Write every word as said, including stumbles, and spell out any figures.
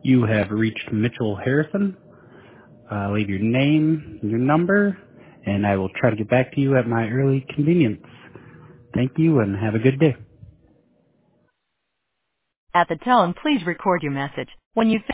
You have reached Mitchell Harrison. Uh, leave your name, your number, and I will try to get back to you at my early convenience. Thank you and have a good day. At the tone, please record your message. When you